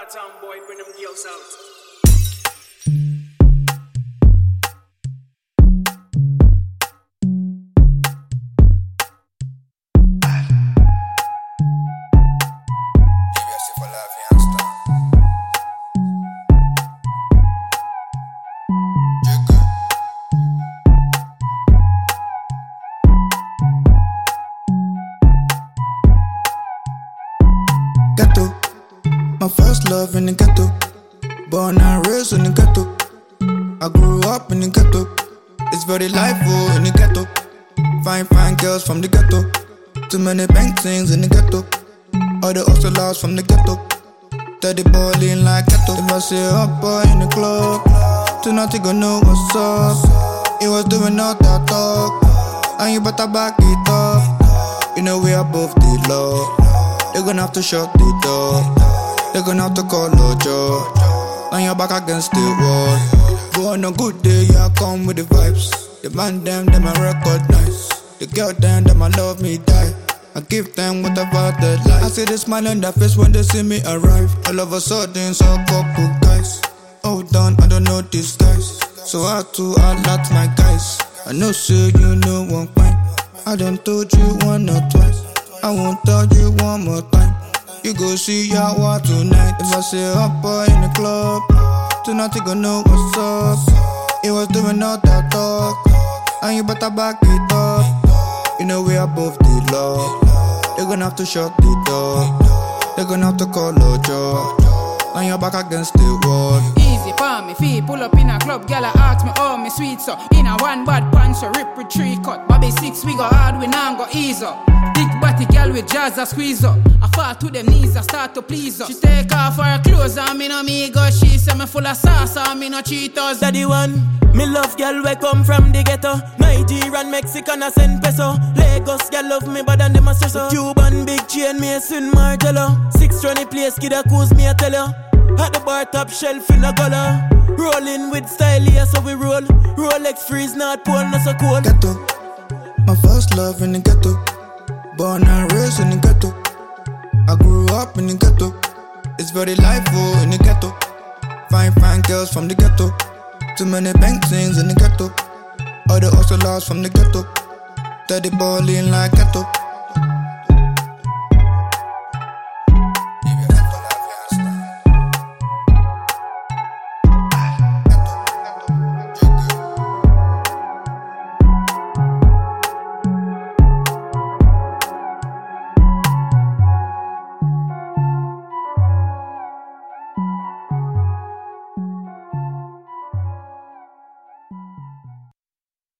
Town boy, bring them girls out. Ghetto, my first love in the ghetto. Born and raised in the ghetto. I grew up in the ghetto. It's very lively in the ghetto. Fine girls from the ghetto. Too many bank things in the ghetto. All the hustlers from the ghetto. Steady balling like ghetto. If I see a boy in the club, tonight you gon' know what's up. He was doing all that talk, and you better back it up. You know we above the law. They're gonna have to shut the door. They're gonna have to call a job. Now you're back against the wall. Go on a good day, yeah, come with the vibes. The man them I recognize. The girl them I love me die. I give them whatever they like. I see the smile on their face when they see me arrive. All of a sudden, so a couple guys. Hold on, I don't know these guys. So I had to alert my guys. I know, sir, you know one point. I done told you one or twice. I won't tell you one more time. You go see Yawa tonight. If I see a boy in the club, tonight you gon' know what's up. He was doing all that talk, and you better back it up. You know we above the law. They're gonna have to shut the door. They're gonna have to call a job. And you're back against the wall. Easy for me, fee pull up in a club, gyal ask me oh me sweet so. In a one bad punch, so rip with 3 cut. Bobby 6 we go hard, we now go ease up. Big body gyal with jazz a squeeze up. I fall to them knees, I start to please her. She take off her clothes and me no me go. She say me full of sauce and me no Cheetos. Daddy one, me love gyal we come from the ghetto. Nigerian, Mexican, I send peso. Lagos gyal love me but than them a stress so. Cuban big chain, me a sin Margello. 620 place, kid a cruise me a tell you. At the bar top shelf in a color. Rolling with style, yeah, so we roll. Rolex freeze, not pole, not so cold. Ghetto, my first love in the ghetto. Born and raised in the ghetto. I grew up in the ghetto. It's very lively in the ghetto. Fine girls from the ghetto. Too many bank things in the ghetto. All the hustlers from the ghetto. Steady balling like ghetto.